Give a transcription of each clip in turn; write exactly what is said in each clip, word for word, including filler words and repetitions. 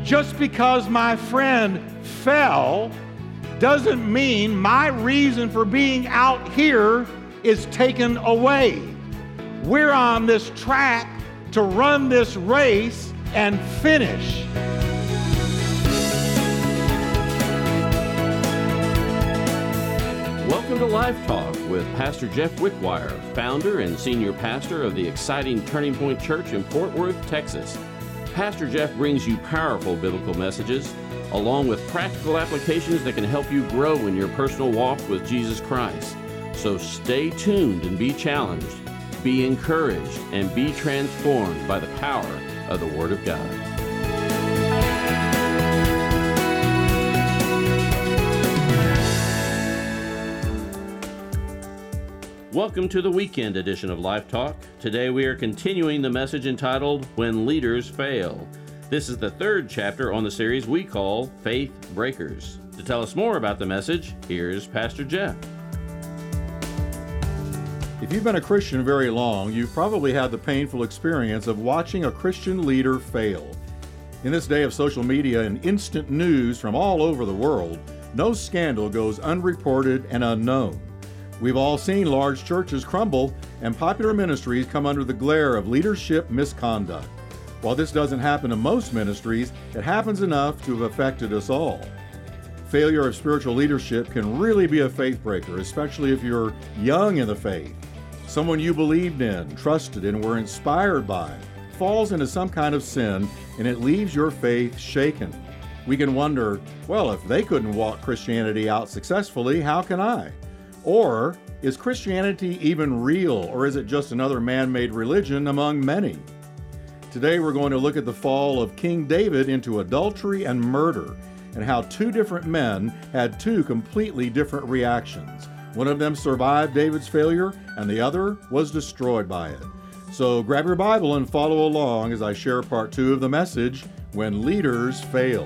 Just because my friend fell doesn't mean my reason for being out here is taken away. We're on this track to run this race and finish. Welcome to Life Talk with Pastor Jeff Wickwire, founder and senior pastor of the exciting Turning Point Church in Fort Worth, Texas. Pastor Jeff brings you powerful biblical messages, along with practical applications that can help you grow in your personal walk with Jesus Christ. So stay tuned and be challenged, be encouraged, and be transformed by the power of the Word of God. Welcome to the weekend edition of Life Talk. Today we are continuing the message entitled, When Leaders Fail. This is the third chapter on the series we call Faith Breakers. To tell us more about the message, here's Pastor Jeff. If you've been a Christian very long, you've probably had the painful experience of watching a Christian leader fail. In this day of social media and instant news from all over the world, no scandal goes unreported and unknown. We've all seen large churches crumble and popular ministries come under the glare of leadership misconduct. While this doesn't happen in most ministries, it happens enough to have affected us all. Failure of spiritual leadership can really be a faith breaker, especially if you're young in the faith. Someone you believed in, trusted, and were inspired by falls into some kind of sin, and it leaves your faith shaken. We can wonder, well, if they couldn't walk Christianity out successfully, how can I? Or, is Christianity even real, or is it just another man-made religion among many? Today we're going to look at the fall of King David into adultery and murder, and how two different men had two completely different reactions. One of them survived David's failure, and the other was destroyed by it. So grab your Bible and follow along as I share part two of the message, When Leaders Fail.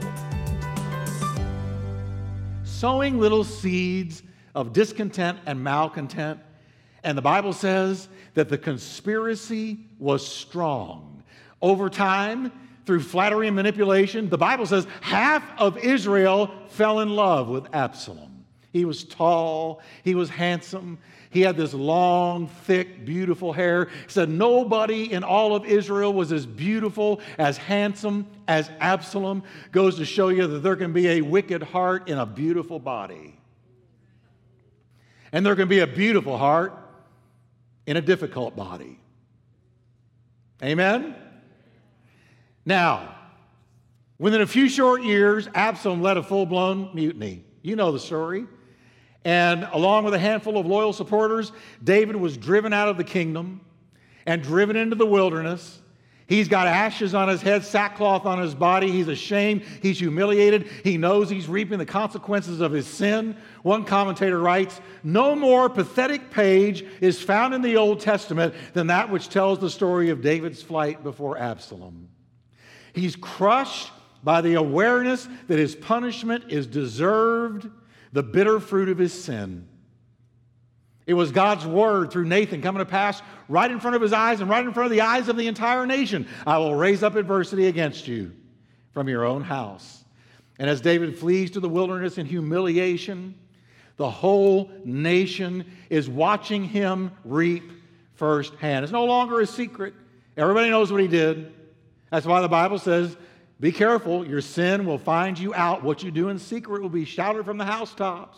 Sowing little seeds of discontent and malcontent. And the Bible says that the conspiracy was strong. Over time, through flattery and manipulation, the Bible says half of Israel fell in love with Absalom. He was tall, he was handsome, he had this long, thick, beautiful hair. He said nobody in all of Israel was as beautiful, as handsome as Absalom. Goes to show you that there can be a wicked heart in a beautiful body. And there can be a beautiful heart in a difficult body. Amen? Now, within a few short years, Absalom led a full-blown mutiny. You know the story. And along with a handful of loyal supporters, David was driven out of the kingdom and driven into the wilderness. He's got ashes on his head, sackcloth on his body. He's ashamed. He's humiliated. He knows he's reaping the consequences of his sin. One commentator writes, no more pathetic page is found in the Old Testament than that which tells the story of David's flight before Absalom. He's crushed by the awareness that his punishment is deserved, the bitter fruit of his sin. It was God's word through Nathan coming to pass right in front of his eyes and right in front of the eyes of the entire nation. I will raise up adversity against you from your own house. And as David flees to the wilderness in humiliation, the whole nation is watching him reap firsthand. It's no longer a secret. Everybody knows what he did. That's why the Bible says, be careful, your sin will find you out. What you do in secret will be shouted from the housetops.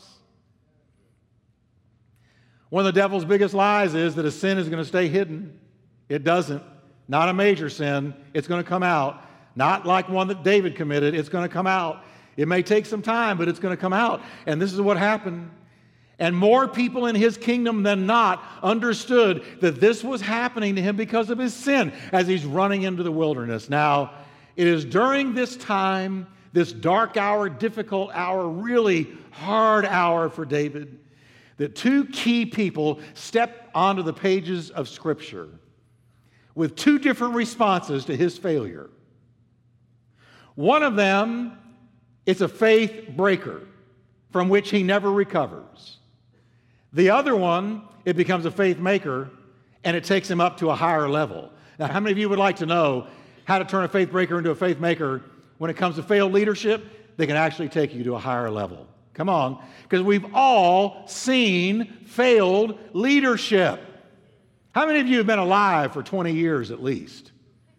One of the devil's biggest lies is that a sin is going to stay hidden. It doesn't. Not a major sin. It's going to come out. Not like one that David committed. It's going to come out. It may take some time, but it's going to come out. And this is what happened. And more people in his kingdom than not understood that this was happening to him because of his sin as he's running into the wilderness. Now, it is during this time, this dark hour, difficult hour, really hard hour for David, that two key people step onto the pages of Scripture with two different responses to his failure. One of them, it's a faith breaker from which he never recovers. The other one, it becomes a faith maker, and it takes him up to a higher level. Now, how many of you would like to know how to turn a faith breaker into a faith maker when it comes to failed leadership, they can actually take you to a higher level. Come on, because we've all seen failed leadership. How many of you have been alive for twenty years at least?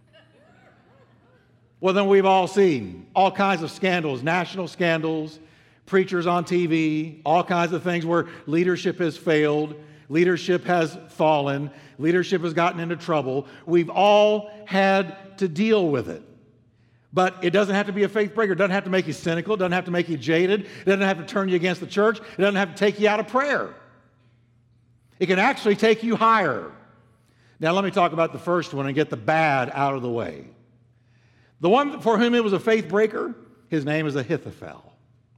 Well, then we've all seen all kinds of scandals, national scandals, preachers on T V, all kinds of things where leadership has failed, leadership has fallen, leadership has gotten into trouble. We've all had to deal with it. But it doesn't have to be a faith breaker. It doesn't have to make you cynical. It doesn't have to make you jaded. It doesn't have to turn you against the church. It doesn't have to take you out of prayer. It can actually take you higher. Now let me talk about the first one and get the bad out of the way. The one for whom it was a faith breaker, his name is Ahithophel.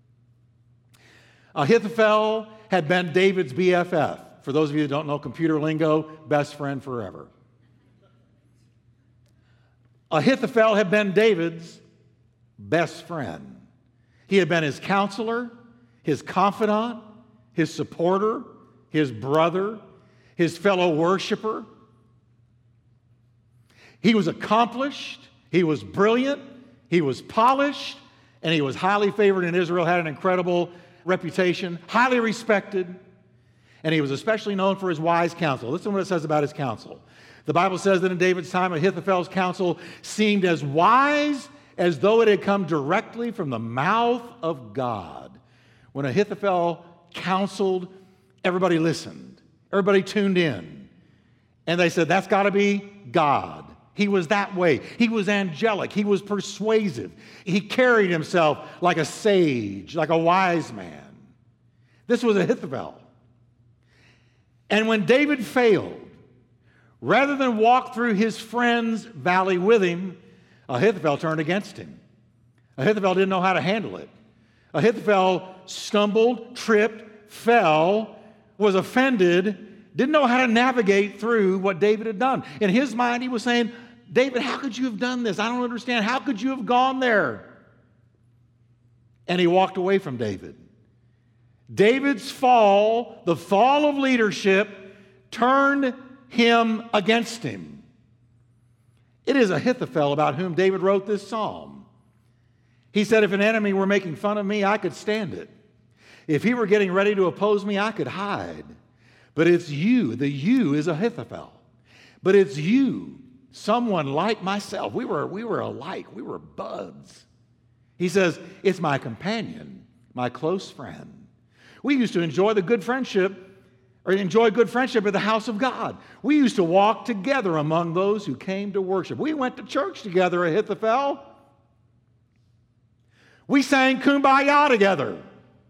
Ahithophel had been David's B F F. For those of you who don't know computer lingo, best friend forever. Ahithophel had been David's best friend. He had been his counselor, his confidant, his supporter, his brother, his fellow worshiper. He was accomplished, he was brilliant, he was polished, and he was highly favored in Israel, had an incredible reputation, highly respected, and he was especially known for his wise counsel. Listen to what it says about his counsel. The Bible says that in David's time, Ahithophel's counsel seemed as wise as though it had come directly from the mouth of God. When Ahithophel counseled, everybody listened. Everybody tuned in. And they said, that's got to be God. He was that way. He was angelic. He was persuasive. He carried himself like a sage, like a wise man. This was Ahithophel. And when David failed, rather than walk through his friend's valley with him, Ahithophel turned against him. Ahithophel didn't know how to handle it. Ahithophel stumbled, tripped, fell, was offended, didn't know how to navigate through what David had done. In his mind, he was saying, David, how could you have done this? I don't understand. How could you have gone there? And he walked away from David. David's fall, the fall of leadership, turned him against him. It is Ahithophel about whom David wrote this psalm. He said, if an enemy were making fun of me, I could stand it. If he were getting ready to oppose me, I could hide. But it's you, the you is Ahithophel. But it's you, someone like myself. We were, we were alike. We were buds. He says, it's my companion, my close friend. We used to enjoy the good friendship or enjoy good friendship at the house of God. We used to walk together among those who came to worship. We went to church together, Ahithophel. We sang Kumbaya together.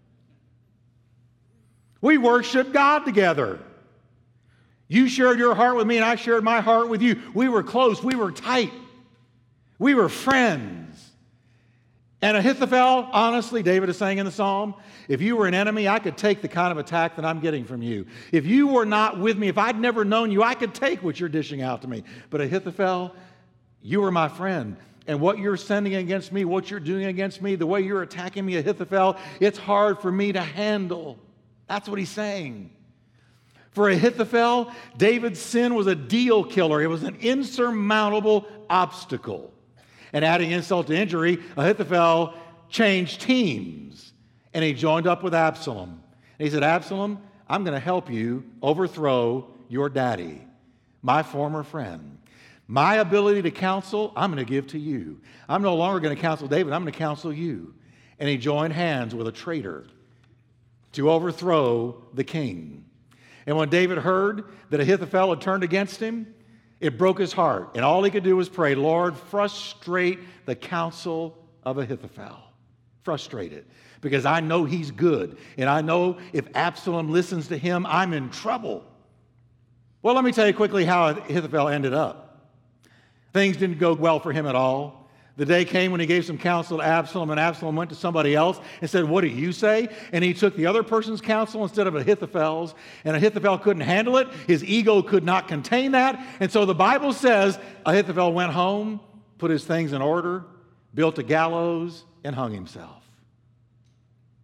We worshiped God together. You shared your heart with me and I shared my heart with you. We were close. We were tight. We were friends. And Ahithophel, honestly, David is saying in the psalm, if you were an enemy, I could take the kind of attack that I'm getting from you. If you were not with me, if I'd never known you, I could take what you're dishing out to me. But Ahithophel, you were my friend. And what you're sending against me, what you're doing against me, the way you're attacking me, Ahithophel, it's hard for me to handle. That's what he's saying. For Ahithophel, David's sin was a deal killer. It was an insurmountable obstacle. And adding insult to injury, Ahithophel changed teams. And he joined up with Absalom. And he said, Absalom, I'm going to help you overthrow your daddy, my former friend. My ability to counsel, I'm going to give to you. I'm no longer going to counsel David. I'm going to counsel you. And he joined hands with a traitor to overthrow the king. And when David heard that Ahithophel had turned against him, it broke his heart. And all he could do was pray, Lord, frustrate the counsel of Ahithophel. Frustrate it. Because I know he's good. And I know if Absalom listens to him, I'm in trouble. Well, let me tell you quickly how Ahithophel ended up. Things didn't go well for him at all. The day came when he gave some counsel to Absalom, and Absalom went to somebody else and said, what do you say? And he took the other person's counsel instead of Ahithophel's, and Ahithophel couldn't handle it. His ego could not contain that. And so the Bible says Ahithophel went home, put his things in order, built a gallows, and hung himself.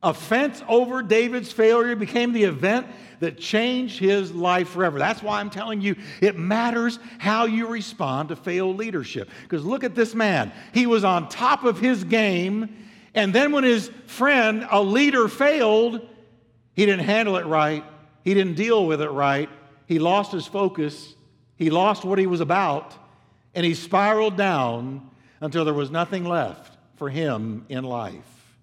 Offense over David's failure became the event that changed his life forever. That's why I'm telling you, it matters how you respond to failed leadership. Because look at this man. He was on top of his game, and then when his friend, a leader, failed, he didn't handle it right. He didn't deal with it right. He lost his focus. He lost what he was about, and he spiraled down until there was nothing left for him in life.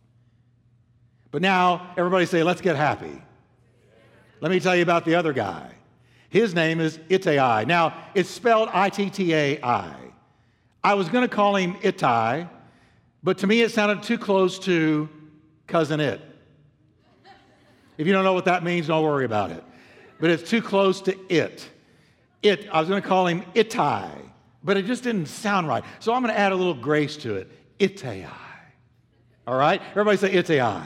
But now, everybody say, let's get happy. Let me tell you about the other guy. His name is Ittai. Now, it's spelled I T T A I. I was going to call him Ittai, but to me it sounded too close to Cousin It. If you don't know what that means, don't worry about it. But it's too close to it. It. I was going to call him Ittai, but it just didn't sound right. So I'm going to add a little grace to it. Ittai. All right? Everybody say Ittai.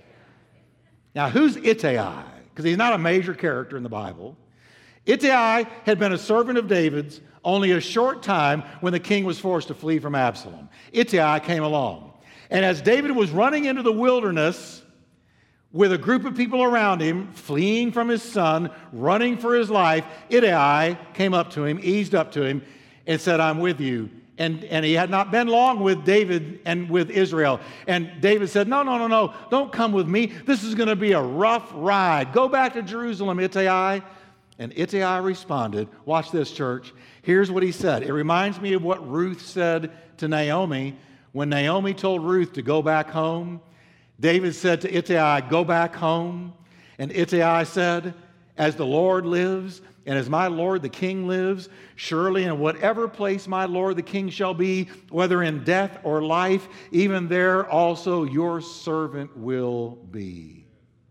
Now, who's Ittai? Because he's not a major character in the Bible. Ittai had been a servant of David's only a short time when the king was forced to flee from Absalom. Ittai came along. And as David was running into the wilderness with a group of people around him, fleeing from his son, running for his life, Ittai came up to him, eased up to him, and said, I'm with you. And, and he had not been long with David and with Israel. And David said, no, no, no, no, don't come with me. This is going to be a rough ride. Go back to Jerusalem, Ittai. And Ittai responded, watch this, church. Here's what he said. It reminds me of what Ruth said to Naomi. When Naomi told Ruth to go back home, David said to Ittai, go back home. And Ittai said, as the Lord lives, and as my Lord the King lives, surely in whatever place my Lord the King shall be, whether in death or life, even there also your servant will be.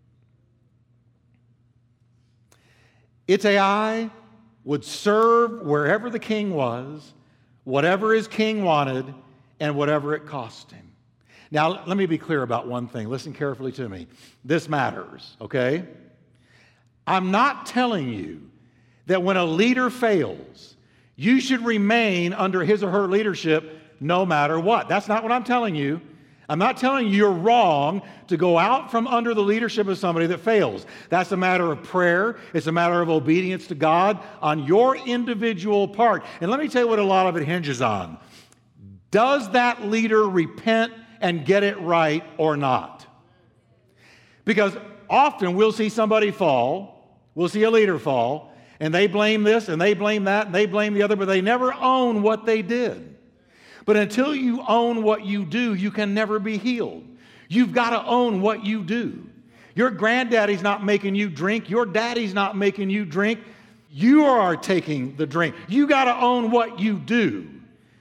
Ittai would serve wherever the king was, whatever his king wanted, and whatever it cost him. Now, let me be clear about one thing. Listen carefully to me. This matters, okay? I'm not telling you that when a leader fails, you should remain under his or her leadership no matter what. That's not what I'm telling you. I'm not telling you you're wrong to go out from under the leadership of somebody that fails. That's a matter of prayer. It's a matter of obedience to God on your individual part. And let me tell you what a lot of it hinges on. Does that leader repent and get it right or not? Because often we'll see somebody fall, we'll see a leader fall, and they blame this, and they blame that, and they blame the other, but they never own what they did. But until you own what you do, you can never be healed. You've got to own what you do. Your granddaddy's not making you drink. Your daddy's not making you drink. You are taking the drink. You got to own what you do.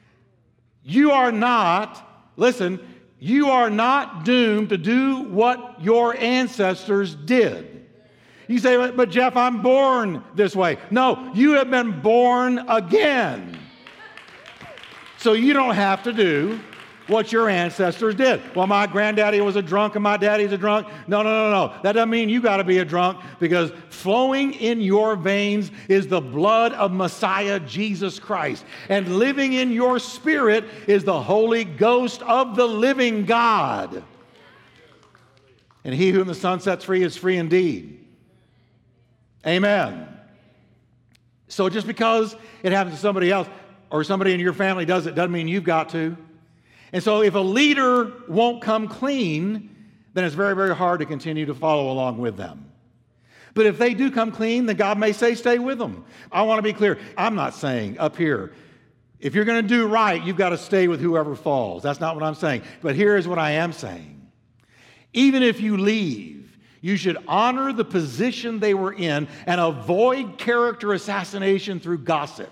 You are not, listen, you are not doomed to do what your ancestors did. You say, but Jeff, I'm born this way. No, you have been born again. So you don't have to do what your ancestors did. Well, my granddaddy was a drunk and my daddy's a drunk. No, no, no, no. That doesn't mean you got to be a drunk, because flowing in your veins is the blood of Messiah Jesus Christ. And living in your spirit is the Holy Ghost of the living God. And he whom the Son sets free is free indeed. Amen. So just because it happens to somebody else or somebody in your family does it doesn't mean you've got to. And so if a leader won't come clean, then it's very, very hard to continue to follow along with them. But if they do come clean, then God may say, stay with them. I want to be clear. I'm not saying up here, if you're going to do right, you've got to stay with whoever falls. That's not what I'm saying. But here is what I am saying. Even if you leave, you should honor the position they were in and avoid character assassination through gossip.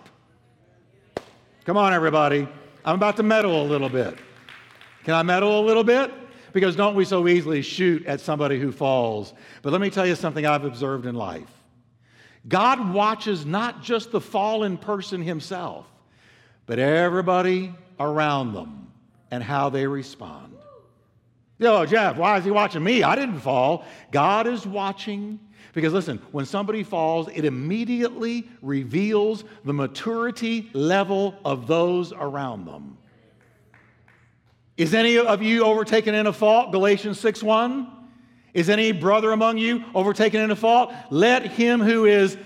Come on, everybody. I'm about to meddle a little bit. Can I meddle a little bit? Because don't we so easily shoot at somebody who falls? But let me tell you something I've observed in life. God watches not just the fallen person himself, but everybody around them and how they respond. Yo, Jeff, why is he watching me? I didn't fall. God is watching. Because listen, when somebody falls, it immediately reveals the maturity level of those around them. Is any of you overtaken in a fault? Galatians six one. Is any brother among you overtaken in a fault? Let him who is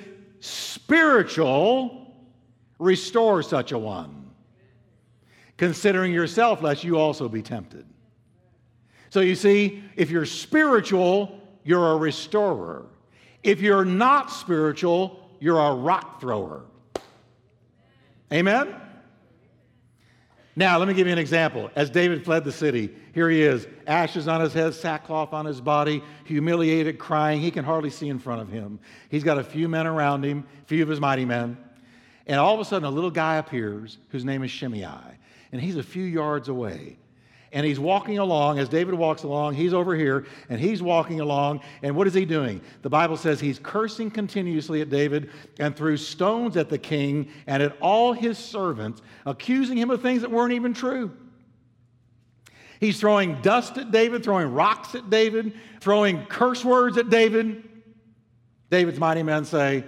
spiritual restore such a one, considering yourself, lest you also be tempted. So you see, if you're spiritual, you're a restorer. If you're not spiritual, you're a rock thrower. Amen? Now, let me give you an example. As David fled the city, here he is, ashes on his head, sackcloth on his body, humiliated, crying. He can hardly see in front of him. He's got a few men around him, a few of his mighty men. And all of a sudden, a little guy appears whose name is Shimei. And he's a few yards away. And he's walking along. As David walks along, he's over here, and he's walking along. And what is he doing? The Bible says he's cursing continuously at David and threw stones at the king and at all his servants, accusing him of things that weren't even true. He's throwing dust at David, throwing rocks at David, throwing curse words at David. David's mighty men say,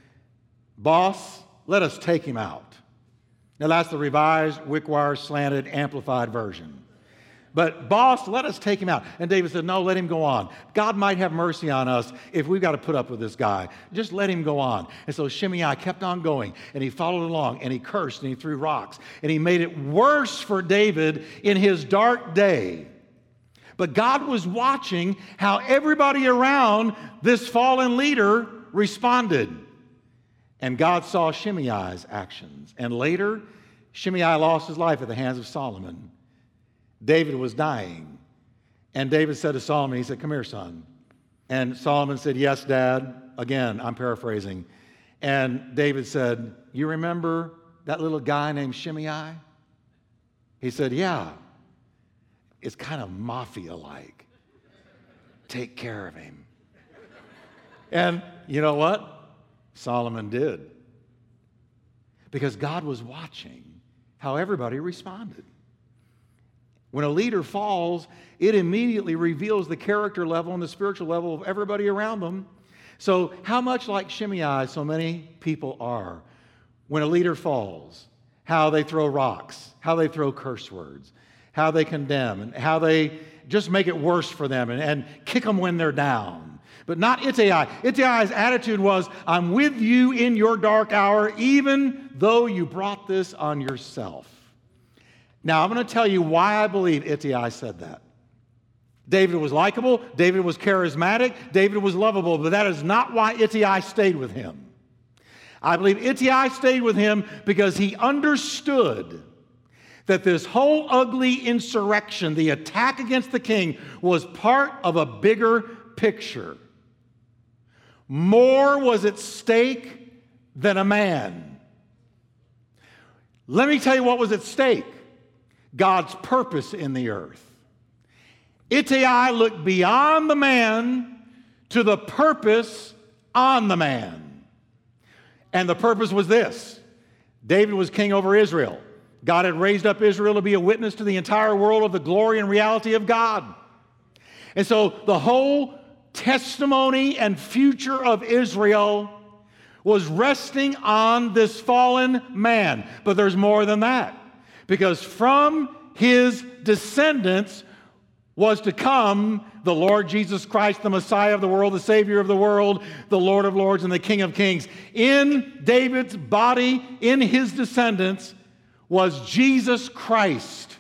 "Boss, let us take him out." Now that's the Revised, Wickwire, Slanted, Amplified version. But, boss, let us take him out. And David said, no, let him go on. God might have mercy on us if we've got to put up with this guy. Just let him go on. And so Shimei kept on going, and he followed along, and he cursed, and he threw rocks. And he made it worse for David in his dark day. But God was watching how everybody around this fallen leader responded. And God saw Shimei's actions. And later, Shimei lost his life at the hands of Solomon. David was dying. And David said to Solomon, he said, "Come here, son." And Solomon said, "Yes, Dad." Again, I'm paraphrasing. And David said, "You remember that little guy named Shimei?" He said, "Yeah. It's kind of mafia-like. Take care of him." And you know what? Solomon did. Because God was watching how everybody responded. When a leader falls, it immediately reveals the character level and the spiritual level of everybody around them. So how much like Shimei so many people are when a leader falls? How they throw rocks, how they throw curse words, how they condemn, and how they just make it worse for them and, and kick them when they're down. But not Ittai. Ittai's attitude was, "I'm with you in your dark hour, even though you brought this on yourself." Now, I'm going to tell you why I believe Ittai said that. David was likable. David was charismatic. David was lovable. But that is not why Ittai stayed with him. I believe Ittai stayed with him because he understood that this whole ugly insurrection, the attack against the king, was part of a bigger picture. More was at stake than a man. Let me tell you what was at stake. God's purpose in the earth. Ittai looked beyond the man to the purpose on the man. And the purpose was this. David was king over Israel. God had raised up Israel to be a witness to the entire world of the glory and reality of God. And so the whole testimony and future of Israel was resting on this fallen man. But there's more than that. Because from his descendants was to come the Lord Jesus Christ, the Messiah of the world, the Savior of the world, the Lord of lords, and the King of kings. In David's body, in his descendants, was Jesus Christ.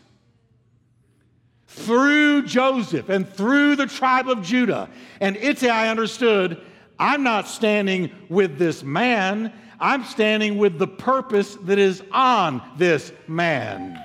Through Joseph and through the tribe of Judah. And Ittai understood, I'm not standing with this man, I'm standing with the purpose that is on this man.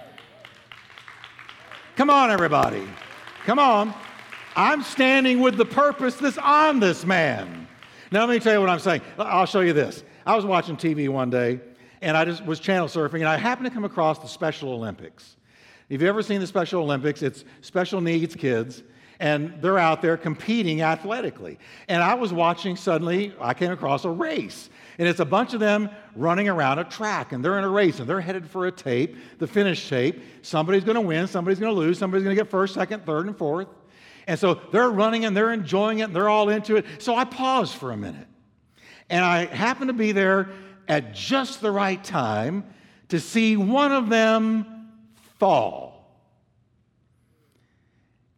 Come on, everybody. Come on. I'm standing with the purpose that's on this man. Now, let me tell you what I'm saying. I'll show you this. I was watching T V one day, and I just was channel surfing, and I happened to come across the Special Olympics. If you've ever seen the Special Olympics, it's special needs kids, and they're out there competing athletically. And I was watching, suddenly, I came across a race. And it's a bunch of them running around a track, and they're in a race, and they're headed for a tape, the finish tape. Somebody's going to win, somebody's going to lose, somebody's going to get first, second, third, and fourth. And so they're running, and they're enjoying it, and they're all into it. So I paused for a minute. And I happened to be there at just the right time to see one of them fall.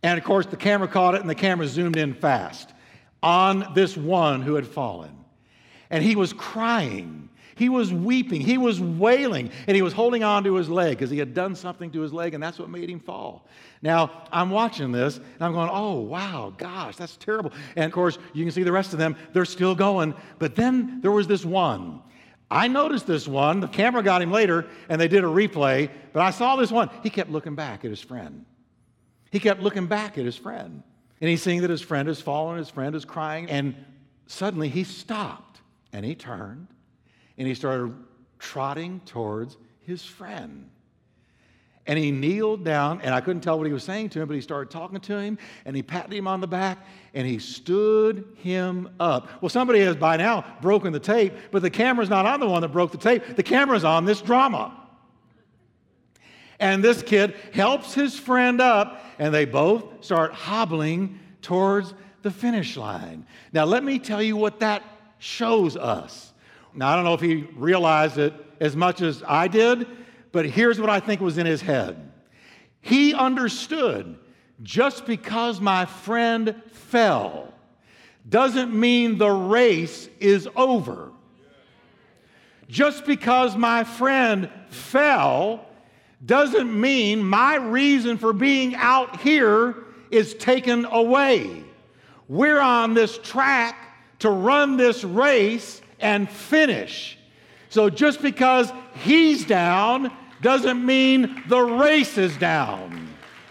And of course, the camera caught it, and the camera zoomed in fast on this one who had fallen. And he was crying. He was weeping. He was wailing. And he was holding on to his leg because he had done something to his leg, and that's what made him fall. Now, I'm watching this, and I'm going, oh, wow, gosh, that's terrible. And of course, you can see the rest of them. They're still going. But then there was this one. I noticed this one. The camera got him later, and they did a replay. But I saw this one. He kept looking back at his friend. He kept looking back at his friend. And he's seeing that his friend has fallen, his friend is crying. And suddenly he stopped, and he turned, and he started trotting towards his friend. And he kneeled down, and I couldn't tell what he was saying to him, but he started talking to him, and he patted him on the back, and he stood him up. Well, somebody has by now broken the tape, but the camera's not on the one that broke the tape. The camera's on this drama. And this kid helps his friend up, and they both start hobbling towards the finish line. Now, let me tell you what that shows us. Now, I don't know if he realized it as much as I did, but here's what I think was in his head. He understood just because my friend fell doesn't mean the race is over. Just because my friend fell doesn't mean my reason for being out here is taken away. We're on this track to run this race and finish. So just because he's down doesn't mean the race is down.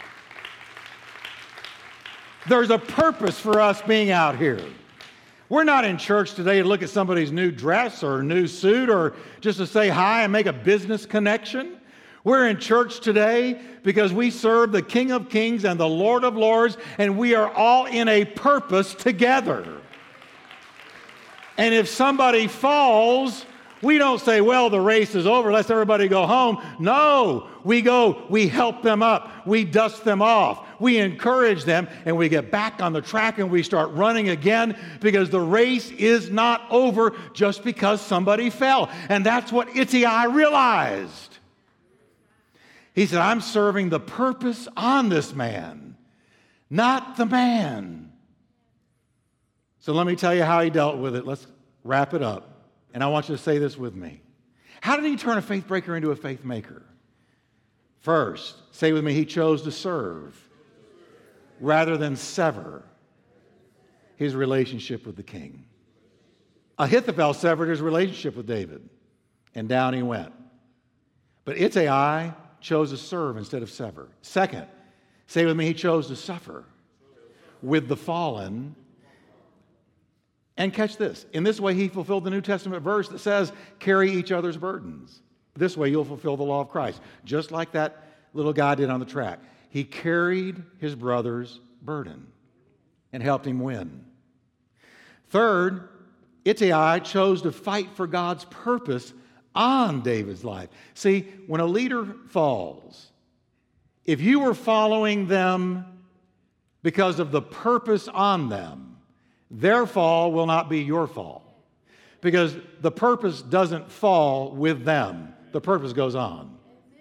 There's a purpose for us being out here. We're not in church today to look at somebody's new dress or new suit or just to say hi and make a business connection. We're in church today because we serve the King of Kings and the Lord of Lords, and we are all in a purpose together. And if somebody falls, we don't say, well, the race is over, let's everybody go home. No, we go, we help them up, we dust them off, we encourage them, and we get back on the track and we start running again because the race is not over just because somebody fell. And that's what Ittai realized. He said, I'm serving the purpose on this man, not the man. So let me tell you how he dealt with it. Let's wrap it up. And I want you to say this with me. How did he turn a faith breaker into a faith maker? First, say with me, he chose to serve rather than sever his relationship with the king. Ahithophel severed his relationship with David, and down he went. But Ittai chose to serve instead of sever. Second, say with me, he chose to suffer with the fallen. And catch this. In this way, he fulfilled the New Testament verse that says, carry each other's burdens. This way, you'll fulfill the law of Christ. Just like that little guy did on the track. He carried his brother's burden and helped him win. Third, Ittai chose to fight for God's purpose on David's life. See, when a leader falls, if you were following them because of the purpose on them, their fall will not be your fall, because the purpose doesn't fall with them. The purpose goes on.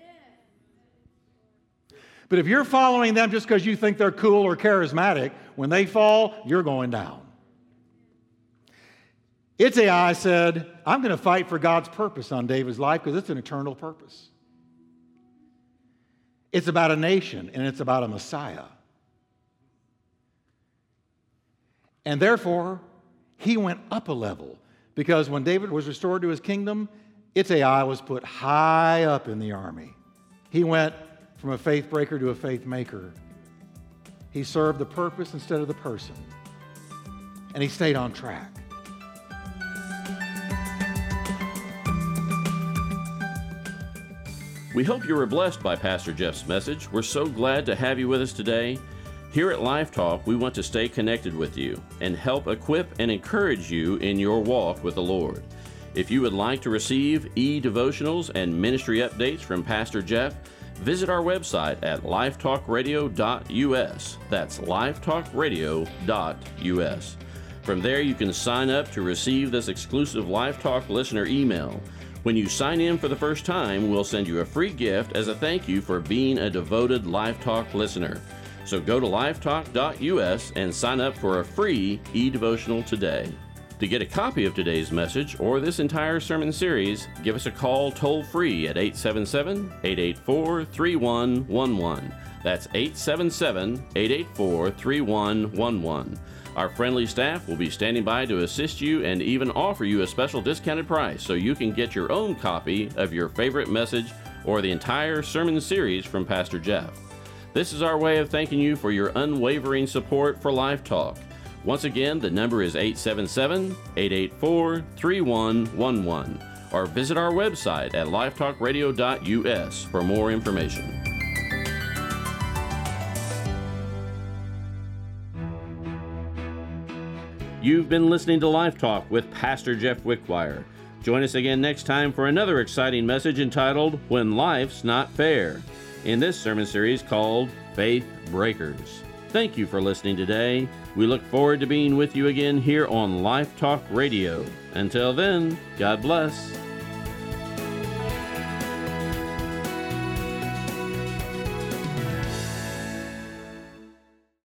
But if you're following them just because you think they're cool or charismatic, when they fall, you're going down. Ittai said, I'm going to fight for God's purpose on David's life because it's an eternal purpose. It's about a nation, and it's about a Messiah. And therefore, he went up a level, because when David was restored to his kingdom, Ittai was put high up in the army. He went from a faith breaker to a faith maker. He served the purpose instead of the person. And he stayed on track. We hope you were blessed by Pastor Jeff's message. We're so glad to have you with us today. Here at Life Talk, we want to stay connected with you and help equip and encourage you in your walk with the Lord. If you would like to receive e-devotionals and ministry updates from Pastor Jeff, visit our website at lifetalk radio dot u s. That's lifetalk radio dot u s. From there, you can sign up to receive this exclusive Life Talk listener email. When you sign in for the first time, we'll send you a free gift as a thank you for being a devoted Life Talk listener. So go to lifetalk dot U S and sign up for a free e-devotional today. To get a copy of today's message or this entire sermon series, give us a call toll-free at eight seven seven, eight eight four, three one one one. That's eight seven seven, eight eight four, three one one one. Our friendly staff will be standing by to assist you and even offer you a special discounted price so you can get your own copy of your favorite message or the entire sermon series from Pastor Jeff. This is our way of thanking you for your unwavering support for Life Talk. Once again, the number is eight seven seven, eight eight four, three one one one, or visit our website at lifetalk radio dot U S for more information. You've been listening to Life Talk with Pastor Jeff Wickwire. Join us again next time for another exciting message entitled, When Life's Not Fair, in this sermon series called Faith Breakers. Thank you for listening today. We look forward to being with you again here on Life Talk Radio. Until then, God bless.